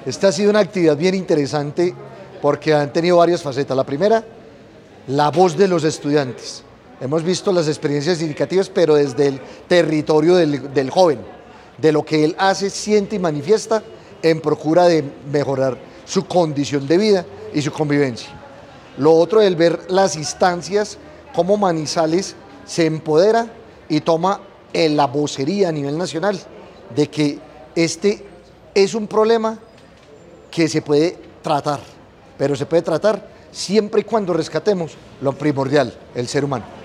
Esta ha sido una actividad bien interesante porque han tenido varias facetas. La primera, la voz de los estudiantes. Hemos visto las experiencias indicativas, pero desde el territorio del joven, de lo que él hace, siente y manifiesta en procura de mejorar su condición de vida y su convivencia. Lo otro, el ver las instancias, cómo Manizales se empodera y toma la vocería a nivel nacional de que este es un problema que se puede tratar, pero se puede tratar siempre y cuando rescatemos lo primordial, el ser humano.